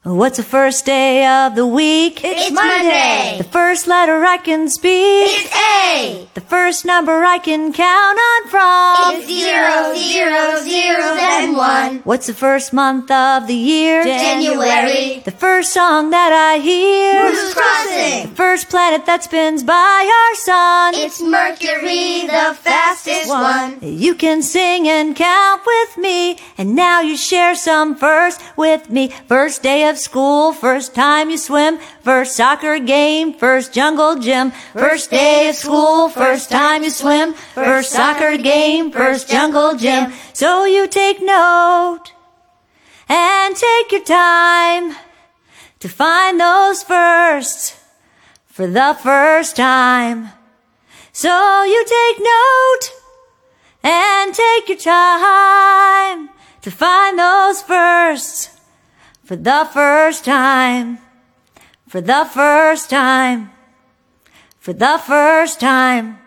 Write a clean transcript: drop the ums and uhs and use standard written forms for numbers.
What's the first day of the week? It's Monday. The first letter I can speak? It's A. The first number I can count on from? It's 0, 0, 0, then 1. What's the first month of the year? January. The first song that I hear? Who's crossing? The first planet that spins by our sun? It's Mercury, the fastest one. You can sing and count with me, and now you share some first with me. First day of school, first time you swim, first soccer game, first jungle gym. First day of school, first time you swim, first soccer game, first jungle gym. So you take note and take your time to find those firsts for the first time. So you take note and take your time to find those firsts for the first time, for the first time, for the first time.